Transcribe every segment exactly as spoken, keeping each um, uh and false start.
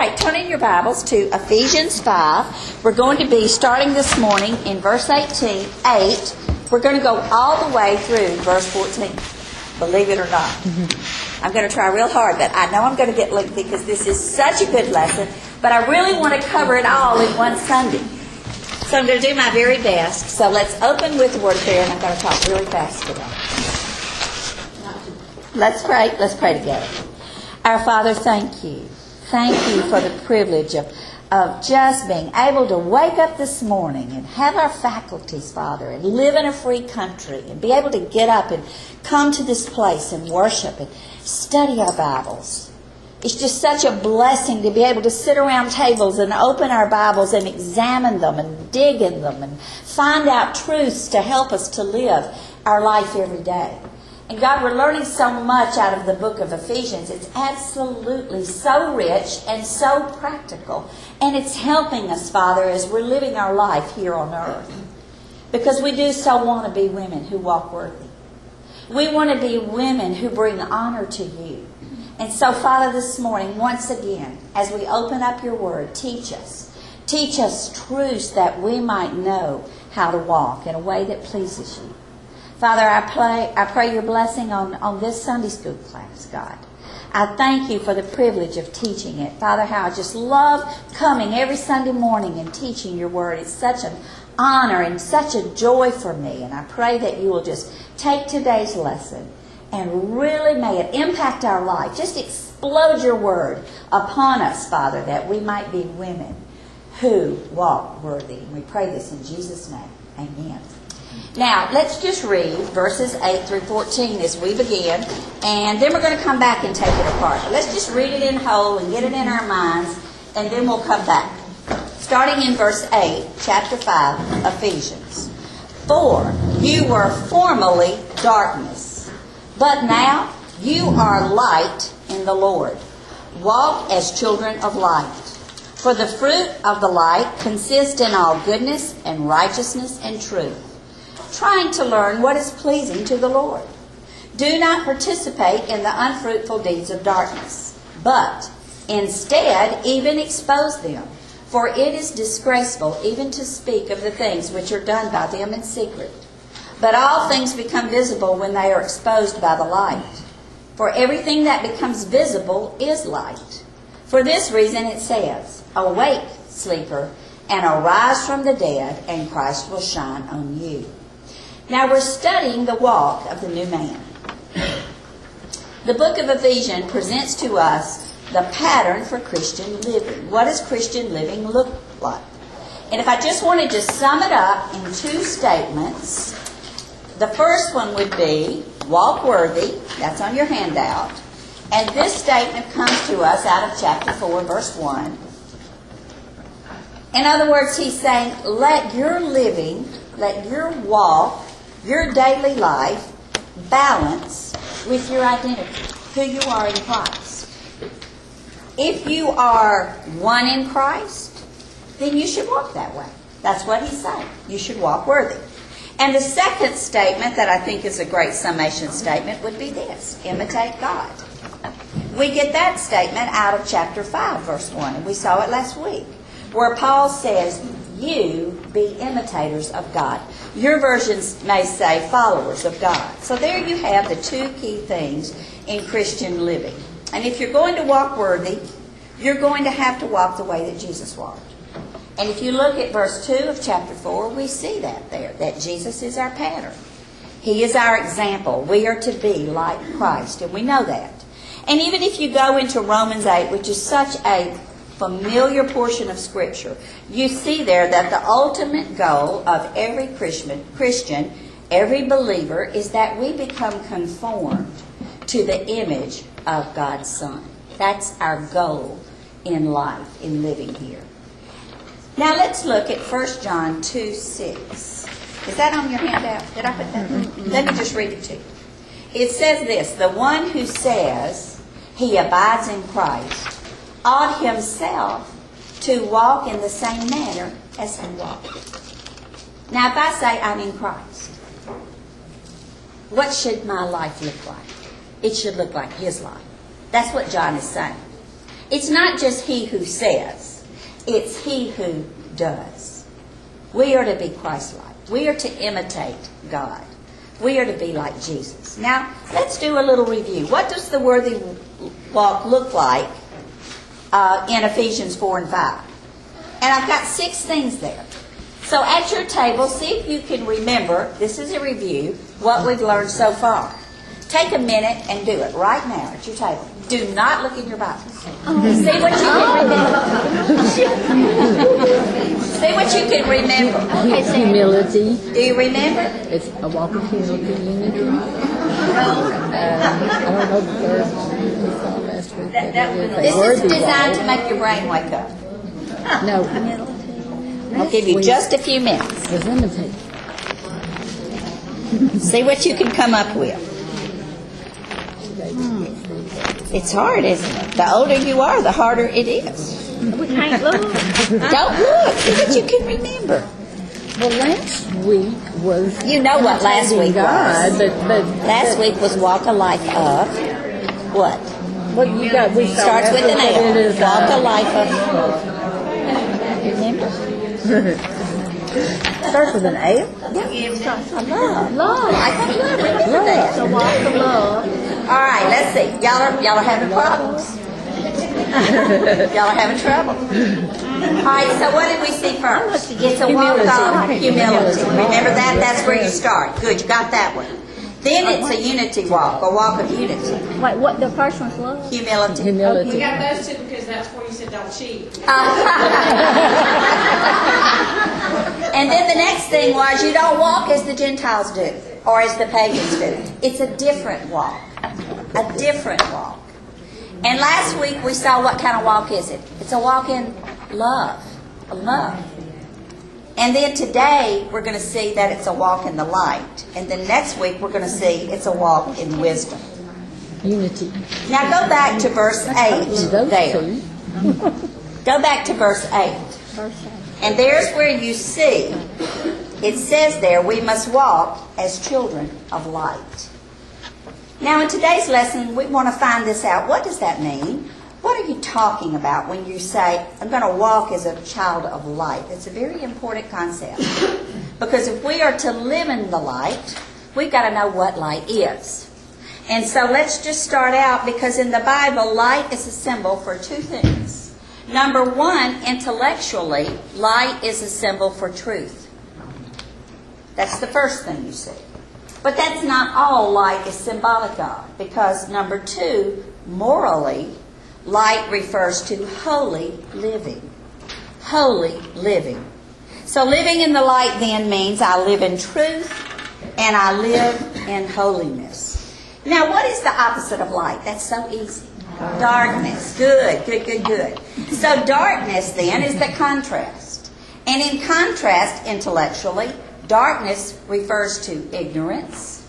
right, turn in your Bibles to Ephesians five. We're going to be starting this morning in verse eighteen, eight. We're going to go all the way through verse fourteen, believe it or not. Mm-hmm. I'm going to try real hard, but I know I'm going to get lengthy because this is such a good lesson, but I really want to cover it all in one Sunday. So I'm going to do my very best. So let's open with the word of prayer, and I'm going to talk really fast today. Let's pray. Let's pray together. Our Father, thank you. Thank you for the privilege of, of just being able to wake up this morning and have our faculties, Father, and live in a free country and be able to get up and come to this place and worship and study our Bibles. It's just such a blessing to be able to sit around tables and open our Bibles and examine them and dig in them and find out truths to help us to live our life every day. And God, we're learning so much out of the book of Ephesians. It's absolutely so rich and so practical. And it's helping us, Father, as we're living our life here on earth. Because we do so want to be women who walk worthy. We want to be women who bring honor to you. And so, Father, this morning, once again, as we open up your word, teach us. Teach us truths that we might know how to walk in a way that pleases you. Father, I pray, I pray your blessing on, on this Sunday school class, God. I thank you for the privilege of teaching it. Father, how I just love coming every Sunday morning and teaching your word. It's such an honor and such a joy for me. And I pray that you will just take today's lesson and really may it impact our life. Just explode your word upon us, Father, that we might be women who walk worthy. And we pray this in Jesus' name. Amen. Now, let's just read verses eight through fourteen as we begin, and then we're going to come back and take it apart. But let's just read it in whole and get it in our minds, and then we'll come back. Starting in verse eight, chapter five, Ephesians. For you were formerly darkness, but now you are light in the Lord. Walk as children of light. For the fruit of the light consists in all goodness and righteousness and truth, trying to learn what is pleasing to the Lord. Do not participate in the unfruitful deeds of darkness, but instead even expose them. For it is disgraceful even to speak of the things which are done by them in secret. But all things become visible when they are exposed by the light. For everything that becomes visible is light. For this reason it says, Awake, sleeper, and arise from the dead, and Christ will shine on you. Now we're studying the walk of the new man. The book of Ephesians presents to us the pattern for Christian living. What does Christian living look like? And if I just wanted to sum it up in two statements, the first one would be, walk worthy. That's on your handout. And this statement comes to us out of chapter four, verse one. In other words, he's saying, let your living, let your walk, your daily life balance with your identity, who you are in Christ. If you are one in Christ, then you should walk that way. That's what he's saying. You should walk worthy. And the second statement that I think is a great summation statement would be this: imitate God. We get that statement out of chapter five, verse one, and we saw it last week, where Paul says, you be imitators of God. Your versions may say followers of God. So there you have the two key things in Christian living. And if you're going to walk worthy, you're going to have to walk the way that Jesus walked. And if you look at verse two of chapter four, we see that there, that Jesus is our pattern. He is our example. We are to be like Christ, and we know that. And even if you go into Romans eight, which is such a familiar portion of Scripture, you see there that the ultimate goal of every Christian, Christian, every believer, is that we become conformed to the image of God's Son. That's our goal in life, in living here. Now let's look at First John two six. Is that on your handout? Did I put that? Mm-hmm. Let me just read it to you. It says this: the one who says he abides in Christ ought himself to walk in the same manner as he walked. Now, if I say I'm in Christ, what should my life look like? It should look like his life. That's what John is saying. It's not just he who says, it's he who does. We are to be Christ-like. We are to imitate God. We are to be like Jesus. Now, let's do a little review. What does the worthy walk look like uh, in Ephesians four and five? And I've got six things there. So at your table, see if you can remember, this is a review, what we've learned so far. Take a minute and do it right now at your table. Do not look in your Bibles. See what you can remember. See what you can remember. Okay, humility. Do you remember? It's a walk of humility, unity. Um, I don't know the third one we saw last week. That, that, but it this a is worthy designed walk. to make your brain wake up. No. I'll give you just a few minutes. Was imitate. See what you can come up with. It's hard, isn't it? The older you are, the harder it is. We can't look. Don't look. See what you can remember. Well, last week was... You know what last imitating week God, was. But, but, Last but, week was walk a life of what? Well, you got... We Starts with an It L. is, Walk a uh, life of... Remember? Starts with an A? A love. Love. I think love. Remember that. So walk of love. All right, let's see. Y'all are, y'all are having problems. Y'all are having trouble. All right, so what did we see first? It's a walk of humility. Remember that? That's where you start. Good, you got that one. Then it's a unity walk, a walk of unity. Wait, what? The first one's love? Humility. Humility. We got those two because that's where you said don't cheat. And then the next thing was you don't walk as the Gentiles do or as the pagans do. It's a different walk. A different walk. And last week we saw what kind of walk is it? It's a walk in love. Love. And then today we're going to see that it's a walk in the light. And then next week we're going to see it's a walk in wisdom. Unity. Now go back to verse eight Those there. two. Go back to verse eight. Verse eight. And there's where you see, it says there, we must walk as children of light. Now in today's lesson, we want to find this out. What does that mean? What are you talking about when you say, I'm going to walk as a child of light? It's a very important concept. Because if we are to live in the light, we've got to know what light is. And so let's just start out, because in the Bible, light is a symbol for two things. Number one, intellectually, light is a symbol for truth. That's the first thing you see. But that's not all light is symbolic of, because number two, morally, light refers to holy living. Holy living. So living in the light then means I live in truth and I live in holiness. Now what is the opposite of light? That's so easy. Darkness. Good, good, good, good. So darkness then is the contrast. And in contrast, intellectually, darkness refers to ignorance.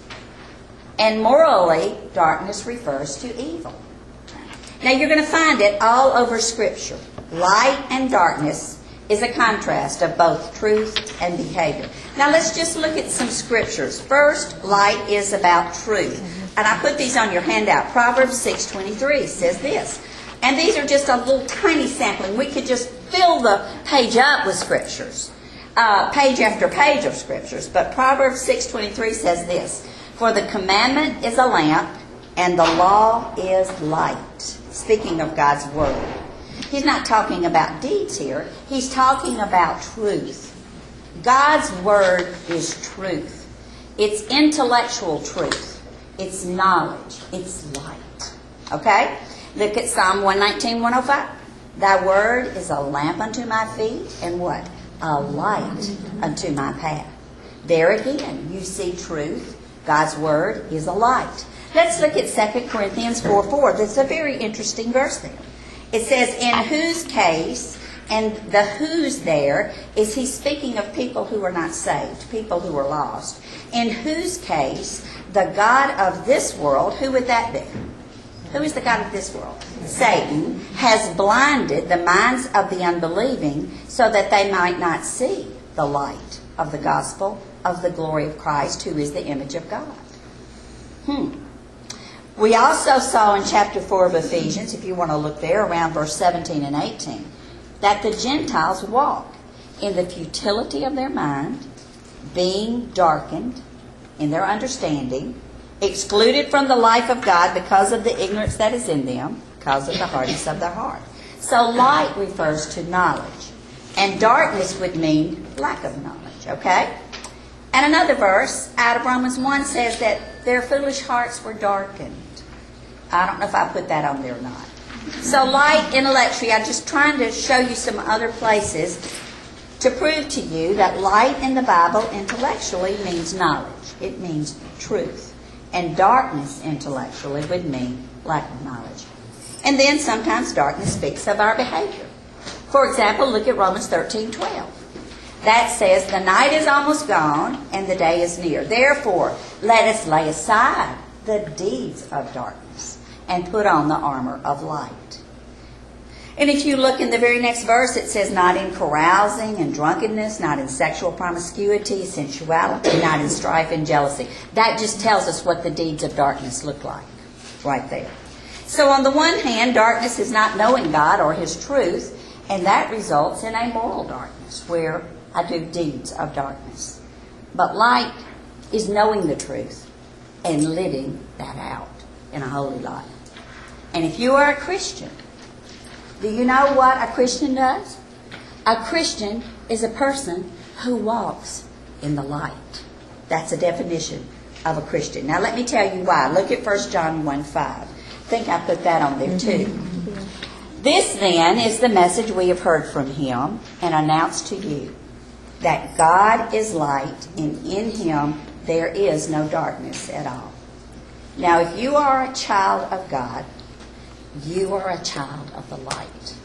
And morally, darkness refers to evil. Now you're going to find it all over Scripture. Light and darkness is a contrast of both truth and behavior. Now let's just look at some scriptures. First, light is about truth. And I put these on your handout. Proverbs six twenty-three says this. And these are just a little tiny sampling. We could just fill the page up with scriptures. Uh, page after page of scriptures. But Proverbs six twenty-three says this. For the commandment is a lamp, and the law is light. Speaking of God's word. He's not talking about deeds here. He's talking about truth. God's word is truth. It's intellectual truth. It's knowledge. It's light. Okay? Look at Psalm one nineteen, one oh five. Thy word is a lamp unto my feet, and what? A light unto my path. There again, you see truth. God's word is a light. Let's look at Second Corinthians four four. That's a very interesting verse there. It says, in whose case, and the who's there, is he speaking of people who are not saved, people who are lost. In whose case, the God of this world, who would that be? Who is the God of this world? Satan has blinded the minds of the unbelieving so that they might not see the light of the gospel of the glory of Christ, who is the image of God. Hmm. We also saw in chapter four of Ephesians, if you want to look there, around verse seventeen and eighteen, that the Gentiles walk in the futility of their mind, being darkened in their understanding, excluded from the life of God because of the ignorance that is in them, because of the hardness of their heart. So light refers to knowledge, and darkness would mean lack of knowledge, okay? And another verse out of Romans one says that their foolish hearts were darkened. I don't know if I put that on there or not. So light intellectually, I'm just trying to show you some other places to prove to you that light in the Bible intellectually means knowledge. It means truth. And darkness intellectually would mean lack of knowledge. And then sometimes darkness speaks of our behavior. For example, look at Romans thirteen twelve. That says, the night is almost gone and the day is near. Therefore, let us lay aside the deeds of darkness and put on the armor of light. And if you look in the very next verse, it says, not in carousing and drunkenness, not in sexual promiscuity, sensuality, not in strife and jealousy. That just tells us what the deeds of darkness look like, right there. So on the one hand, darkness is not knowing God or His truth, and that results in a moral darkness, where I do deeds of darkness. But light is knowing the truth and living that out in a holy life. And if you are a Christian, do you know what a Christian does? A Christian is a person who walks in the light. That's a definition of a Christian. Now let me tell you why. Look at First John one five. I think I put that on there too. This then is the message we have heard from Him and announced to you, that God is light, and in Him there is no darkness at all. Now if you are a child of God, you are a child of the light.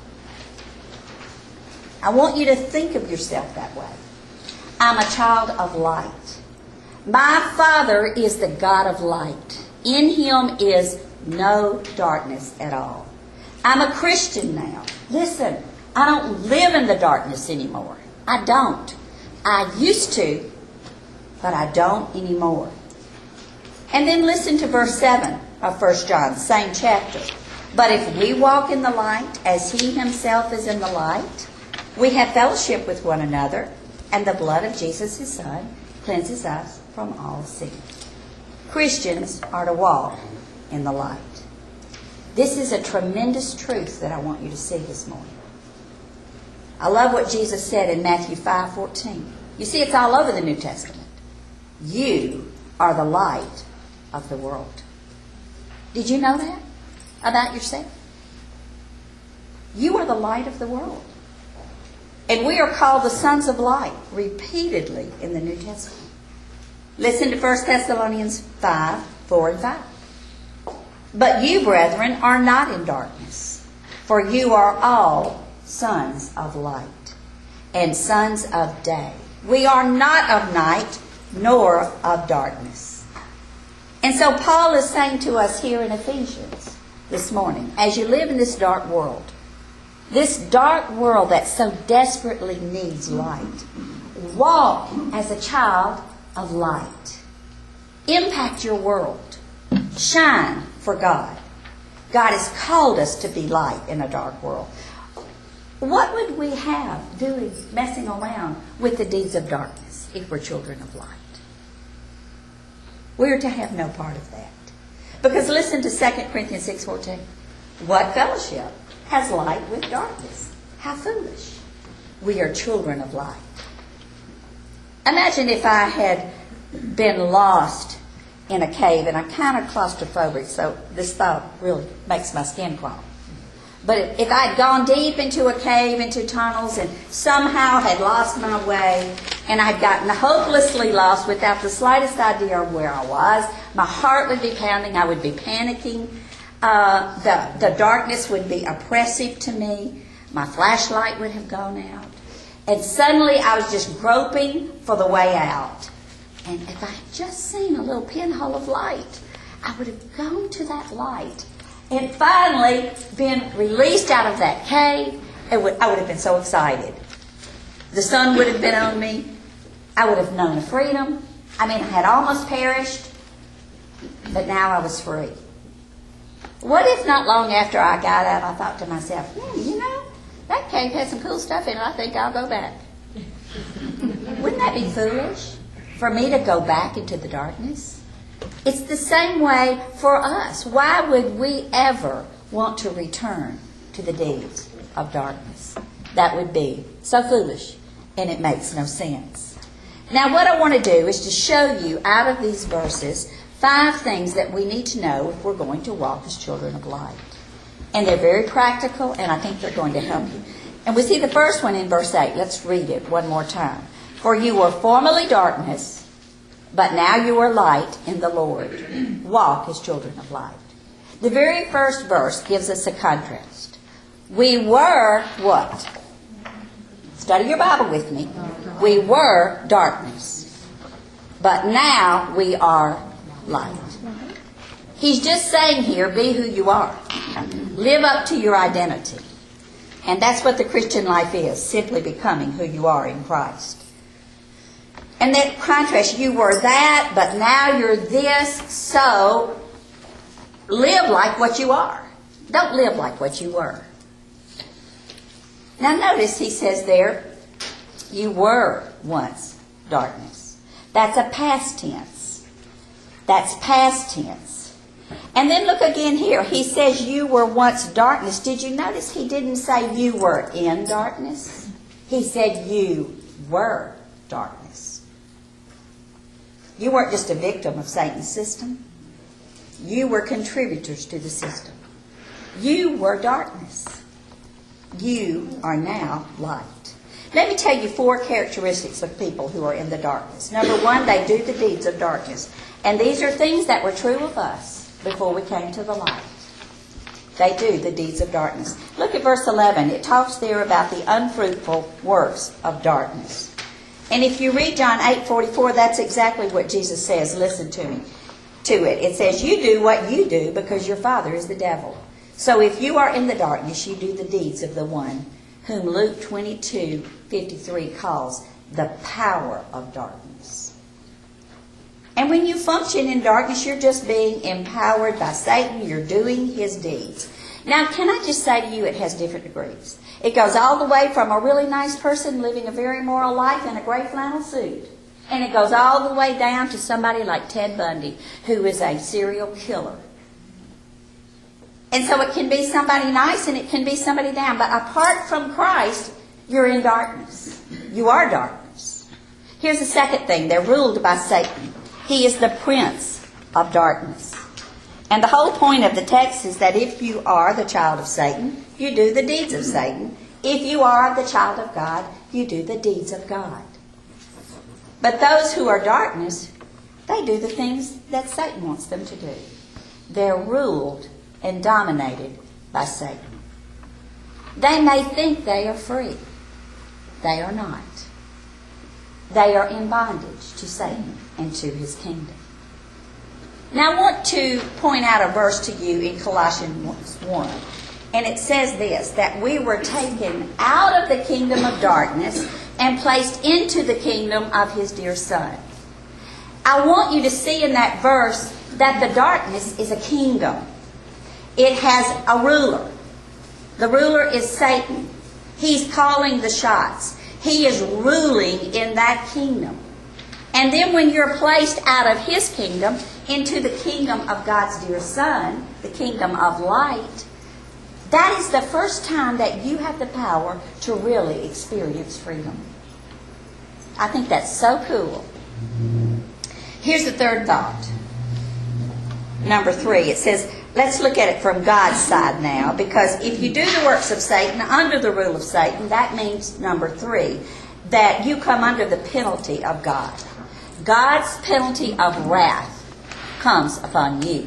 I want you to think of yourself that way. I'm a child of light. My Father is the God of light. In Him is no darkness at all. I'm a Christian now. Listen, I don't live in the darkness anymore. I don't. I used to, but I don't anymore. And then listen to verse seven of First John, same chapter. But if we walk in the light, as He Himself is in the light, we have fellowship with one another, and the blood of Jesus, His Son, cleanses us from all sin. Christians are to walk in the light. This is a tremendous truth that I want you to see this morning. I love what Jesus said in Matthew five fourteen. You see, it's all over the New Testament. You are the light of the world. Did you know that about yourself? You are the light of the world. And we are called the sons of light repeatedly in the New Testament. Listen to First Thessalonians five, four and five. But you, brethren, are not in darkness, for you are all sons of light and sons of day. We are not of night nor of darkness. And so Paul is saying to us here in Ephesians this morning, as you live in this dark world, this dark world that so desperately needs light, walk as a child of light. Impact your world. Shine for God. God has called us to be light in a dark world. What would we have doing, messing around with the deeds of darkness if we're children of light? We're to have no part of that. Because listen to Second Corinthians six fourteen. What fellowship has light with darkness? How foolish. We are children of light. Imagine if I had been lost in a cave, and I'm kind of claustrophobic, so this thought really makes my skin crawl. But if I had gone deep into a cave, into tunnels, and somehow had lost my way, and I'd gotten hopelessly lost without the slightest idea of where I was, my heart would be pounding, I would be panicking, uh, the, the darkness would be oppressive to me, my flashlight would have gone out, and suddenly I was just groping for the way out. And if I had just seen a little pinhole of light, I would have gone to that light and finally been released out of that cave. It would, I would have been so excited. The sun would have been on me. I would have known freedom. I mean, I had almost perished, but now I was free. What if not long after I got out, I thought to myself, hmm, you know, that cave has some cool stuff in it. I think I'll go back. Wouldn't that be foolish for me to go back into the darkness? It's the same way for us. Why would we ever want to return to the deeds of darkness? That would be so foolish, and it makes no sense. Now, what I want to do is to show you out of these verses five things that we need to know if we're going to walk as children of light. And they're very practical, and I think they're going to help you. And we see the first one in verse eight. Let's read it one more time. For you were formerly darkness, but now you are light in the Lord. Walk as children of light. The very first verse gives us a contrast. We were what? Study your Bible with me. We were darkness, but now we are light. He's just saying here, be who you are. Live up to your identity. And that's what the Christian life is, simply becoming who you are in Christ. And that contrast, you were that, but now you're this, so live like what you are. Don't live like what you were. Now notice he says there, you were once darkness. That's a past tense. That's past tense. And then look again here. He says you were once darkness. Did you notice he didn't say you were in darkness? He said you were darkness. You weren't just a victim of Satan's system. You were contributors to the system. You were darkness. You are now light. Let me tell you four characteristics of people who are in the darkness. Number one, they do the deeds of darkness. And these are things that were true of us before we came to the light. They do the deeds of darkness. Look at verse eleven. It talks there about the unfruitful works of darkness. And if you read John eight forty-four, that's exactly what Jesus says. Listen to me. To it. It says, you do what you do because your father is the devil. So if you are in the darkness, you do the deeds of the one whom Luke twenty-two fifty-three calls the power of darkness. And when you function in darkness, you're just being empowered by Satan. You're doing his deeds. Now, can I just say to you, it has different degrees. It goes all the way from a really nice person living a very moral life in a gray flannel suit. And it goes all the way down to somebody like Ted Bundy, who is a serial killer. And so it can be somebody nice and it can be somebody down. But apart from Christ, you're in darkness. You are darkness. Here's the second thing. They're ruled by Satan. He is the prince of darkness. And the whole point of the text is that if you are the child of Satan, you do the deeds of Satan. If you are the child of God, you do the deeds of God. But those who are darkness, they do the things that Satan wants them to do. They're ruled and dominated by Satan. They may think they are free. They are not. They are in bondage to Satan and to his kingdom. Now I want to point out a verse to you in Colossians one. And it says this, that we were taken out of the kingdom of darkness and placed into the kingdom of his dear Son. I want you to see in that verse that the darkness is a kingdom. It has a ruler. The ruler is Satan. He's calling the shots. He is ruling in that kingdom. And then when you're placed out of his kingdom into the kingdom of God's dear Son, the kingdom of light, that is the first time that you have the power to really experience freedom. I think that's so cool. Here's the third thought. Number three, it says, let's look at it from God's side now, because if you do the works of Satan under the rule of Satan, that means, number three, that you come under the penalty of God. God's penalty of wrath comes upon you.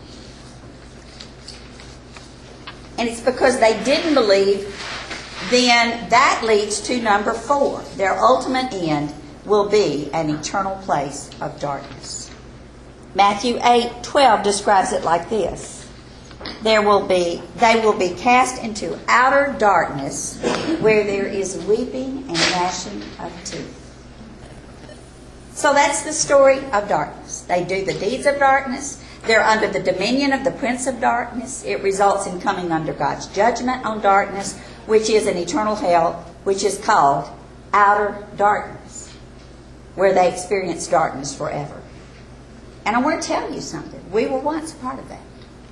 And it's because they didn't believe, then that leads to number four. Their ultimate end will be an eternal place of darkness. Matthew eight twelve describes it like this. There will be, they will be cast into outer darkness where there is weeping and gnashing of teeth. So that's the story of darkness. They do the deeds of darkness. They're under the dominion of the prince of darkness. It results in coming under God's judgment on darkness, which is an eternal hell, which is called outer darkness, where they experience darkness forever. And I want to tell you something. We were once a part of that.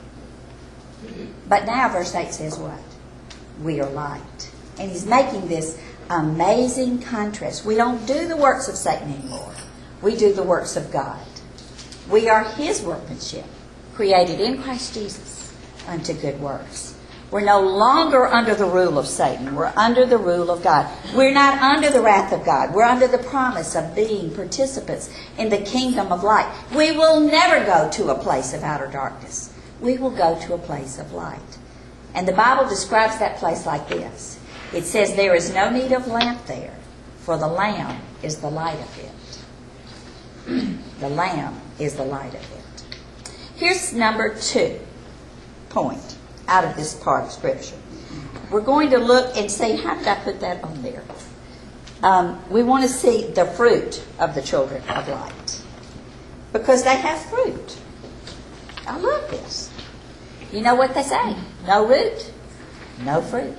But now verse eight says what? We are light. And he's making this amazing contrast. We don't do the works of Satan anymore. We do the works of God. We are his workmanship, created in Christ Jesus unto good works. We're no longer under the rule of Satan. We're under the rule of God. We're not under the wrath of God. We're under the promise of being participants in the kingdom of light. We will never go to a place of outer darkness. We will go to a place of light. And the Bible describes that place like this. It says there is no need of lamp there, for the Lamb is the light of it. The Lamb is the light of it. Here's number two point out of this part of Scripture. We're going to look and see, how did I put that on there? Um, we want to see the fruit of the children of light. Because they have fruit. I love this. You know what they say? No root, no fruit.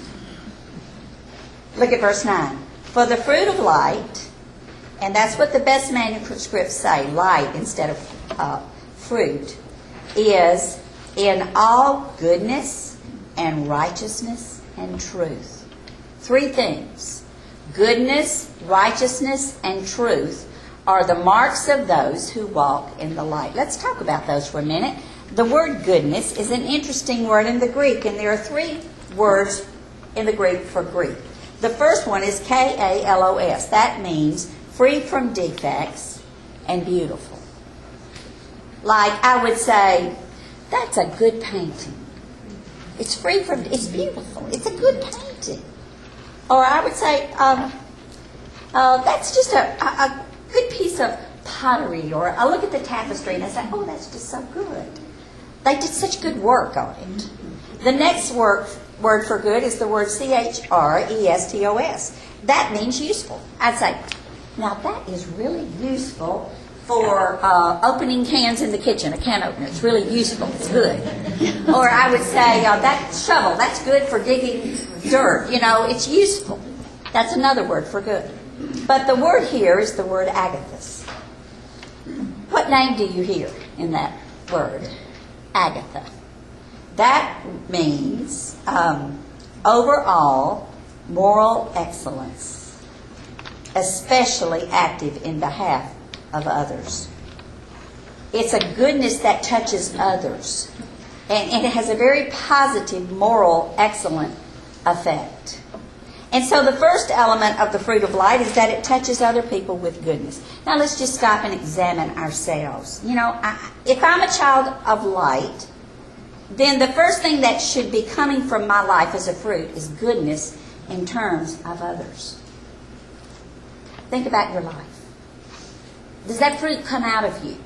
Look at verse nine. For the fruit of light, and that's what the best manuscripts say, light instead of uh, fruit, is in all goodness and righteousness and truth. Three things. Goodness, righteousness, and truth are the marks of those who walk in the light. Let's talk about those for a minute. The word goodness is an interesting word in the Greek, and there are three words in the Greek for Greek. The first one is K A L O S. That means free from defects and beautiful. Like I would say, that's a good painting. It's free from, it's beautiful. It's a good painting. Or I would say, um, uh, that's just a, a, a good piece of pottery. Or I look at the tapestry and I say, oh, that's just so good. They did such good work on it. The next word, word for good is the word C H R E S T O S. That means useful. I'd say, now that is really useful for uh, opening cans in the kitchen, a can opener. It's really useful. It's good. Or I would say, uh, that shovel, that's good for digging dirt. You know, it's useful. That's another word for good. But the word here is the word agathos. What name do you hear in that word? Agatha. That means um, overall moral excellence, especially active in behalf of others. It's a goodness that touches others, and, and it has a very positive, moral, excellent effect. And so the first element of the fruit of light is that it touches other people with goodness. Now let's just stop and examine ourselves. You know, I, if I'm a child of light, then the first thing that should be coming from my life as a fruit is goodness in terms of others. Think about your life. Does that fruit come out of you?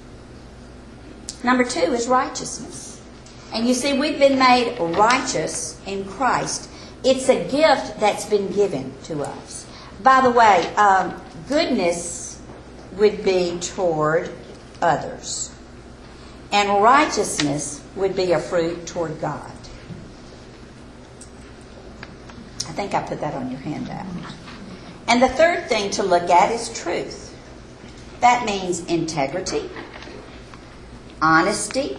Number two is righteousness. And you see, we've been made righteous in Christ. It's a gift that's been given to us. By the way, um, goodness would be toward others. And righteousness would be a fruit toward God. I think I put that on your handout. And the third thing to look at is truth. That means integrity, honesty,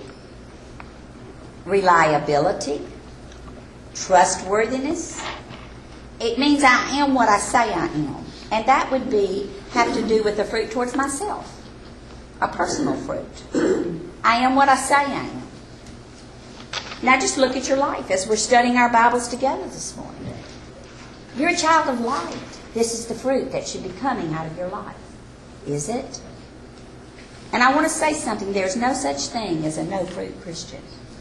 reliability, trustworthiness. It means I am what I say I am. And that would be have to do with the fruit towards myself. A personal fruit. I am what I say I am. Now just look at your life as we're studying our Bibles together this morning. You're a child of light. This is the fruit that should be coming out of your life. Is it? And I want to say something. There's no such thing as a no-fruit Christian.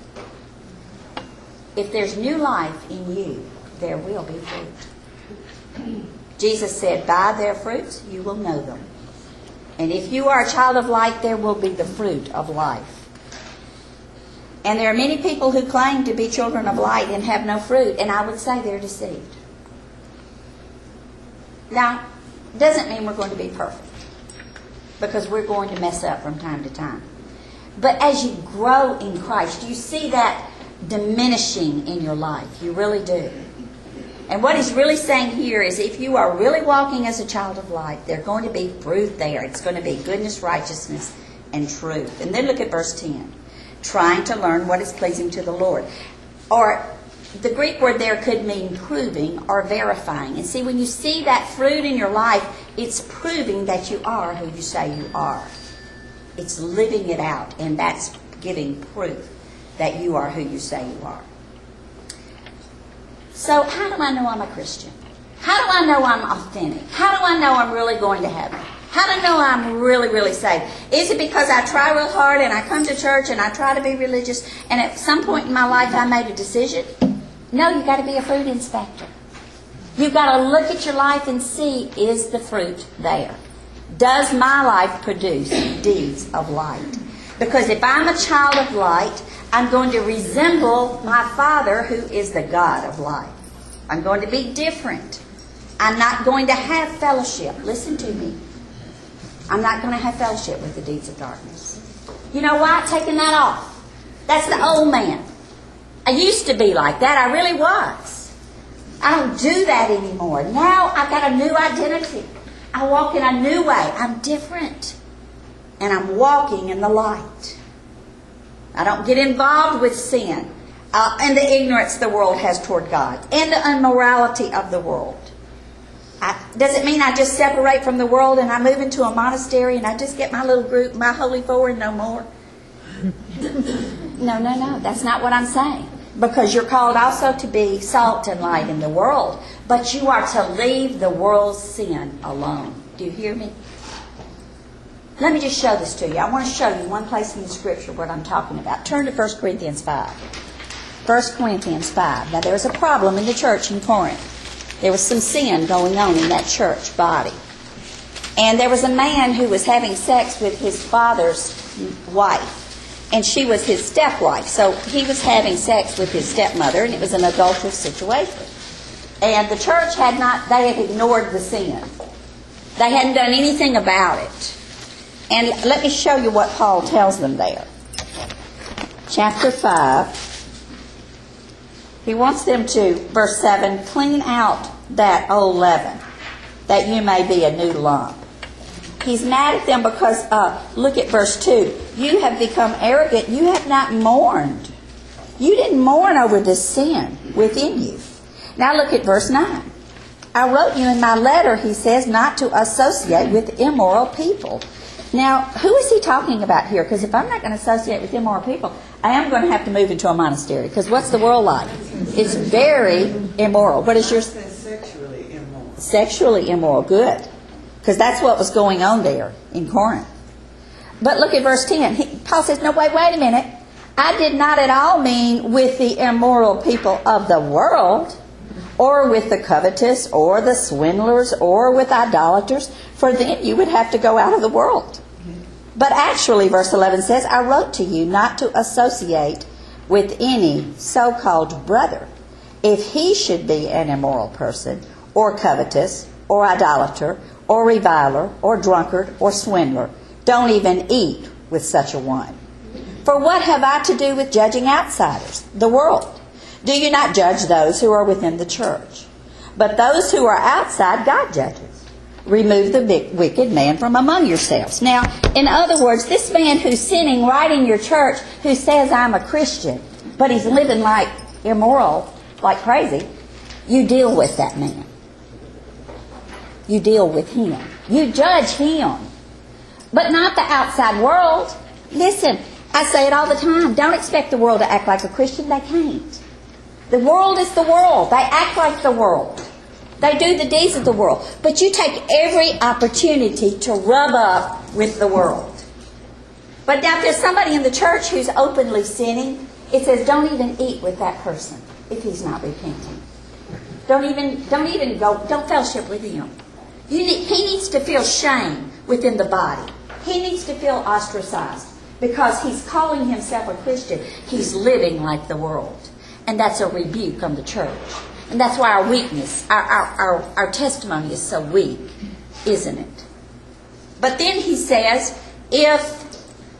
If there's new life in you, there will be fruit. Jesus said, by their fruits you will know them. And if you are a child of light, there will be the fruit of life. And there are many people who claim to be children of light and have no fruit, and I would say they're deceived. Now, doesn't mean we're going to be perfect, because we're going to mess up from time to time. But as you grow in Christ, you see that diminishing in your life. You really do. And what he's really saying here is if you are really walking as a child of light, there's going to be fruit there. It's going to be goodness, righteousness, and truth. And then look at verse ten. Trying to learn what is pleasing to the Lord. Or the Greek word there could mean proving or verifying. And see, when you see that fruit in your life, it's proving that you are who you say you are. It's living it out, and that's giving proof that you are who you say you are. So how do I know I'm a Christian? How do I know I'm authentic? How do I know I'm really going to heaven? How do I know I'm really, really saved? Is it because I try real hard and I come to church and I try to be religious and at some point in my life I made a decision? No, you've got to be a fruit inspector. You've got to look at your life and see, is the fruit there? Does my life produce deeds of light? Because if I'm a child of light, I'm going to resemble my Father who is the God of light. I'm going to be different. I'm not going to have fellowship. Listen to me. I'm not going to have fellowship with the deeds of darkness. You know why? Taking that off. That's the old man. I used to be like that. I really was. I don't do that anymore. Now I've got a new identity. I walk in a new way. I'm different. And I'm walking in the light. I don't get involved with sin uh, and the ignorance the world has toward God and the immorality of the world. I, does it mean I just separate from the world and I move into a monastery and I just get my little group, my holy four and no more? No, no, no. That's not what I'm saying. Because you're called also to be salt and light in the world. But you are to leave the world's sin alone. Do you hear me? Let me just show this to you. I want to show you one place in the Scripture what I'm talking about. Turn to First Corinthians five. First Corinthians five. Now there was a problem in the church in Corinth. There was some sin going on in that church body. And there was a man who was having sex with his father's wife. And she was his stepwife. So he was having sex with his stepmother, and it was an adulterous situation. And the church had not, they had ignored the sin. They hadn't done anything about it. And let me show you what Paul tells them there. Chapter five. He wants them to, verse seven, clean out that old leaven, that you may be a new lump. He's mad at them because, uh, look at verse two. You have become arrogant. You have not mourned. You didn't mourn over the sin within you. Now look at verse nine. I wrote you in my letter, he says, not to associate with immoral people. Now, who is he talking about here? Because if I'm not going to associate with immoral people, I am going to have to move into a monastery. Because what's the world like? It's very immoral. What is your... Sexually immoral. Sexually immoral. Good. Because that's what was going on there in Corinth. But look at verse ten. He, Paul says, no, wait, wait a minute. I did not at all mean with the immoral people of the world, or with the covetous, or the swindlers, or with idolaters, for then you would have to go out of the world. But actually, verse eleven says, I wrote to you not to associate with any so-called brother, if he should be an immoral person, or covetous, or idolater, or reviler, or drunkard, or swindler. Don't even eat with such a one. For what have I to do with judging outsiders, the world? Do you not judge those who are within the church? But those who are outside, God judges. Remove the wicked man from among yourselves. Now, in other words, this man who's sinning right in your church, who says, I'm a Christian, but he's living like immoral, like crazy, you deal with that man. You deal with him. You judge him. But not the outside world. Listen, I say it all the time. Don't expect the world to act like a Christian. They can't. The world is the world. They act like the world. They do the deeds of the world. But you take every opportunity to rub up with the world. But now if there's somebody in the church who's openly sinning, it says don't even eat with that person if he's not repenting. Don't even, don't even go, don't fellowship with him. You need, he needs to feel shame within the body. He needs to feel ostracized because he's calling himself a Christian. He's living like the world. And that's a rebuke on the church. And that's why our weakness, our, our, our, our testimony is so weak, isn't it? But then he says, if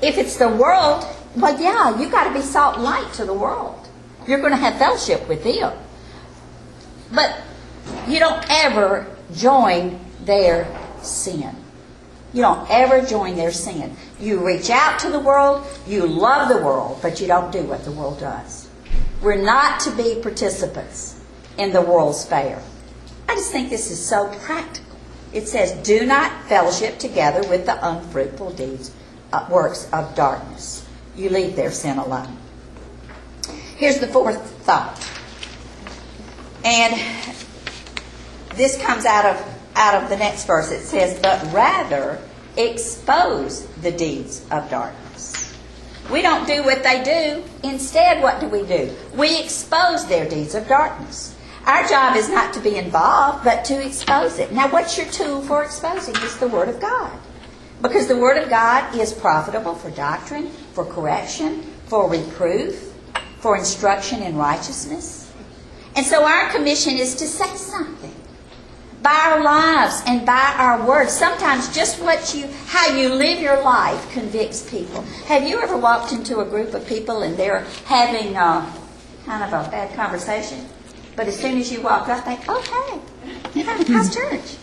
if it's the world, well, yeah, you got to be salt and light to the world. You're going to have fellowship with them. But you don't ever join their sin. You don't ever join their sin. You reach out to the world, you love the world, but you don't do what the world does. We're not to be participants in the world's fare. I just think this is so practical. It says, do not fellowship together with the unfruitful deeds, uh, works of darkness. You leave their sin alone. Here's the fourth thought. And this comes out of out of the next verse. It says, but rather expose the deeds of darkness. We don't do what they do. Instead, what do we do? We expose their deeds of darkness. Our job is not to be involved, but to expose it. Now, what's your tool for exposing? It's the Word of God. Because the Word of God is profitable for doctrine, for correction, for reproof, for instruction in righteousness. And so our commission is to say something. By our lives and by our words. Sometimes just what you, how you live your life convicts people. Have you ever walked into a group of people and they're having uh, kind of a bad conversation? But as soon as you walk up, they, oh, hey, how's church?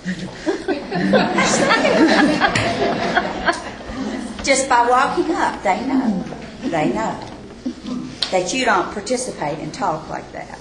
Just by walking up, they know. They know that you don't participate and talk like that.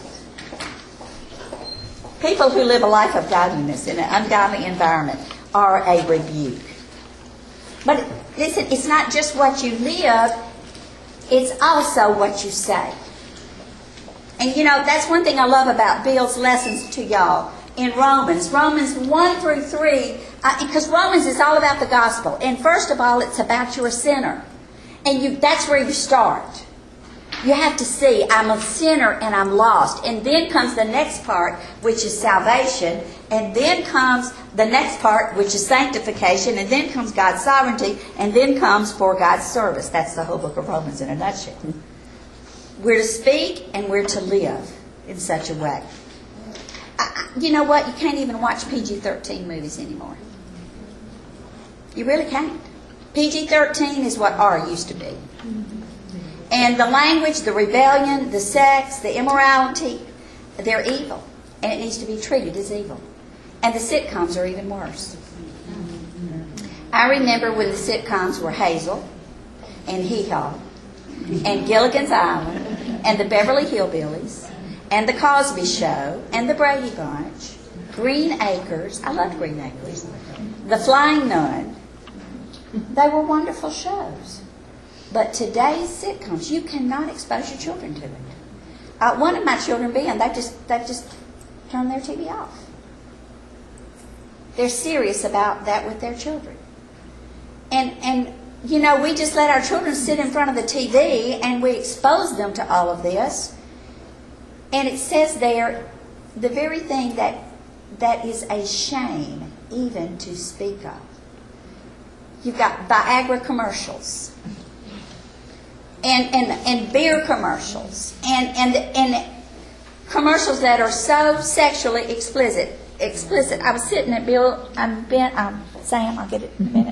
People who live a life of godliness in an ungodly environment are a rebuke. But listen, it's not just what you live, it's also what you say. And you know, that's one thing I love about Bill's lessons to y'all in Romans. Romans one through three, uh, because Romans is all about the gospel. And first of all, it's about you're a sinner. And you, that's where you start. You have to see, I'm a sinner and I'm lost. And then comes the next part, which is salvation. And then comes the next part, which is sanctification. And then comes God's sovereignty. And then comes for God's service. That's the whole book of Romans in a nutshell. We're to speak and we're to live in such a way. I, you know what? You can't even watch P G thirteen movies anymore. You really can't. P G thirteen is what R used to be. And the language, the rebellion, the sex, the immorality, they're evil. And it needs to be treated as evil. And the sitcoms are even worse. I remember when the sitcoms were Hazel and Hee Haw and Gilligan's Island and the Beverly Hillbillies and the Cosby Show and the Brady Bunch, Green Acres. I loved Green Acres. The Flying Nun. They were wonderful shows. But today's sitcoms, you cannot expose your children to it. Uh, one of my children, Ben, they've just, they've just turned their T V off. They're serious about that with their children. And, and you know, we just let our children sit in front of the T V and we expose them to all of this. And it says there, the very thing that that is a shame even to speak of. You've got Viagra commercials. And, and and beer commercials and, and and commercials that are so sexually explicit. Explicit. I was sitting at Bill. I'm Ben. Um, Sam. I'll get it in a minute.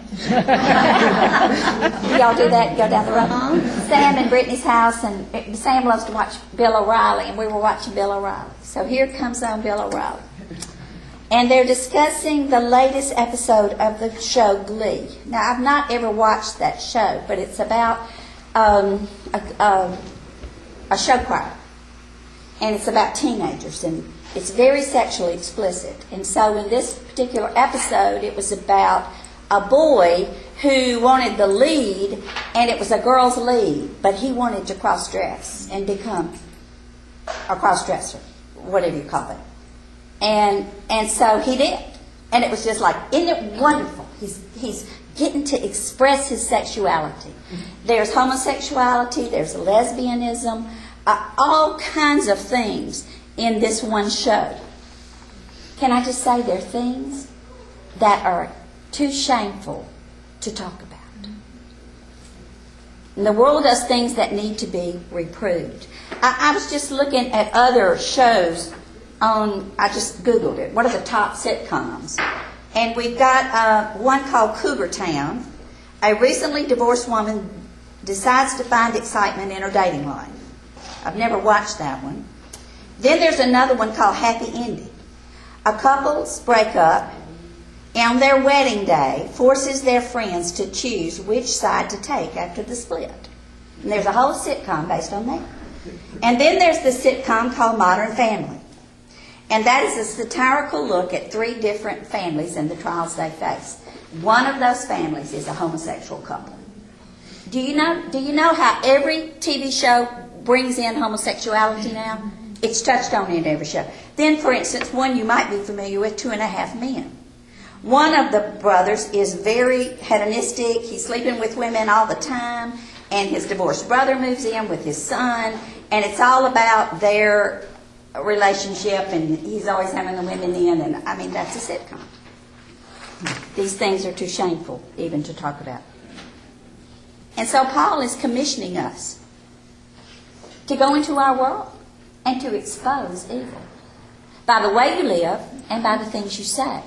Y'all do that. Go down the road. Sam and Brittany's house, and it, Sam loves to watch Bill O'Reilly, and we were watching Bill O'Reilly. So here comes on Bill O'Reilly, and they're discussing the latest episode of the show Glee. Now, I've not ever watched that show, but it's about Um, a, a, a show choir, and it's about teenagers, and it's very sexually explicit. And so in this particular episode, it was about a boy who wanted the lead, and it was a girl's lead, but he wanted to cross-dress and become a cross-dresser, whatever you call it. And and so he did, and it was just like, isn't it wonderful? He's he's getting to express his sexuality. There's homosexuality, there's lesbianism, uh, all kinds of things in this one show. Can I just say there are things that are too shameful to talk about. And the world does things that need to be reproved. I, I was just looking at other shows on, I just Googled it. What are the top sitcoms? And we've got uh, one called Cougar Town. A recently divorced woman decides to find excitement in her dating life. I've never watched that one. Then there's another one called Happy Ending. A couple's break up and on their wedding day forces their friends to choose which side to take after the split. And there's a whole sitcom based on that. And then there's the sitcom called Modern Family. And that is a satirical look at three different families and the trials they face. One of those families is a homosexual couple. Do you know, do you know how every T V show brings in homosexuality now? It's touched on in every show. Then, for instance, one you might be familiar with, Two and a Half Men. One of the brothers is very hedonistic. He's sleeping with women all the time. And his divorced brother moves in with his son. And it's all about their relationship. And he's always having the women in. And, I mean, that's a sitcom. These things are too shameful even to talk about. And so Paul is commissioning us to go into our world and to expose evil by the way you live and by the things you say.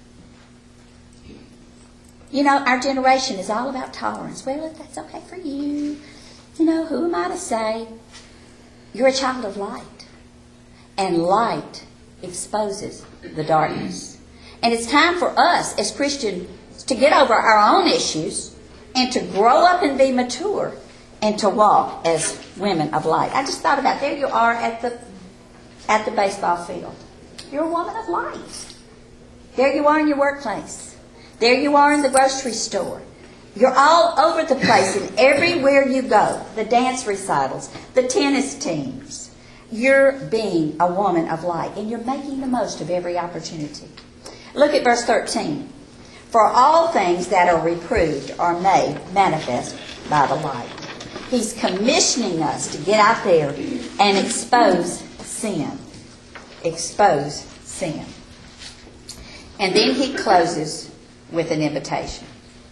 You know, our generation is all about tolerance. Well, if that's okay for you, you know, who am I to say? You're a child of light. And light exposes the darkness. And it's time for us as Christians to get over our own issues and to grow up and be mature and to walk as women of light. I just thought about, there you are at the at the baseball field. You're a woman of light. There you are in your workplace. There you are in the grocery store. You're all over the place, and everywhere you go, the dance recitals, the tennis teams, you're being a woman of light, and you're making the most of every opportunity. Look at verse thirteen. For all things that are reproved are made manifest by the light. He's commissioning us to get out there and expose sin. Expose sin. And then he closes with an invitation.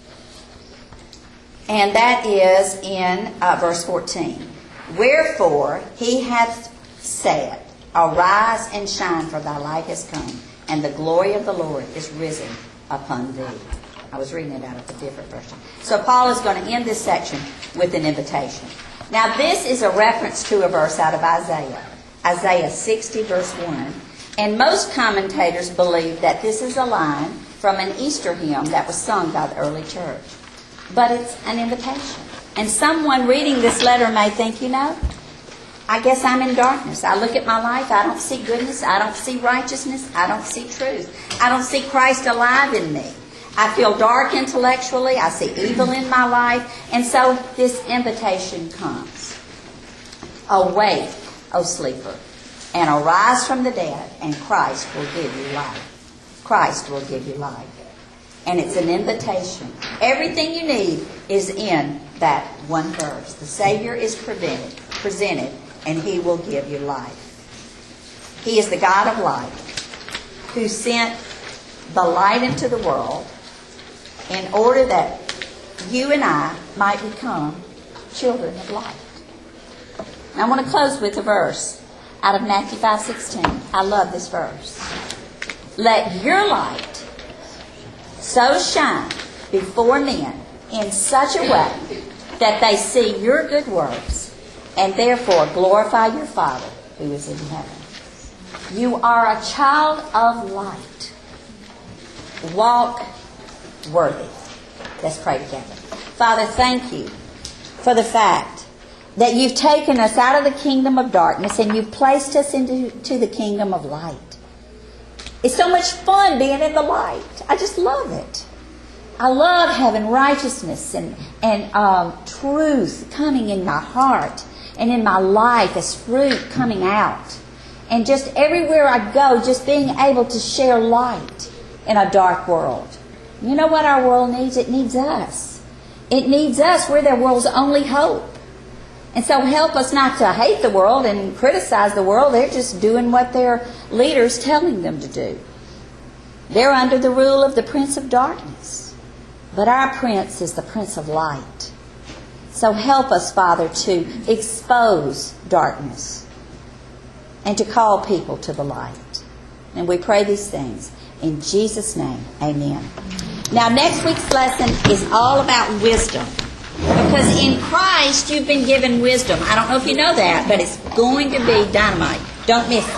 And that is in uh, verse fourteen. Wherefore he hath said, Arise and shine, for thy light has come, and the glory of the Lord is risen upon thee. I was reading it out of a different version. So Paul is going to end this section with an invitation. Now this is a reference to a verse out of Isaiah. Isaiah sixty verse one. And most commentators believe that this is a line from an Easter hymn that was sung by the early church. But it's an invitation. And someone reading this letter may think, you know, I guess I'm in darkness. I look at my life, I don't see goodness, I don't see righteousness, I don't see truth. I don't see Christ alive in me. I feel dark intellectually, I see evil in my life, and so this invitation comes. Awake, O sleeper, and arise from the dead, and Christ will give you life. Christ will give you life. And it's an invitation. Everything you need is in that one verse. The Savior is presented, presented and He will give you life. He is the God of light who sent the light into the world in order that you and I might become children of light. Now I want to close with a verse out of Matthew five sixteen. I love this verse. Let your light so shine before men in such a way that they see your good works and therefore glorify your Father who is in heaven. You are a child of light. Walk worthy. Let's pray together. Father, thank you for the fact that you've taken us out of the kingdom of darkness and you've placed us into to the kingdom of light. It's so much fun being in the light. I just love it. I love having righteousness and, and um, truth coming in my heart and in my life as fruit coming out. And just everywhere I go, just being able to share light in a dark world. You know what our world needs? It needs us. It needs us. We're their world's only hope. And so help us not to hate the world and criticize the world. They're just doing what their leaders telling them to do. They're under the rule of the Prince of Darkness. But our Prince is the Prince of Light. So help us, Father, to expose darkness and to call people to the light. And we pray these things in Jesus' name. Amen. Now, next week's lesson is all about wisdom. Because in Christ, you've been given wisdom. I don't know if you know that, but it's going to be dynamite. Don't miss it.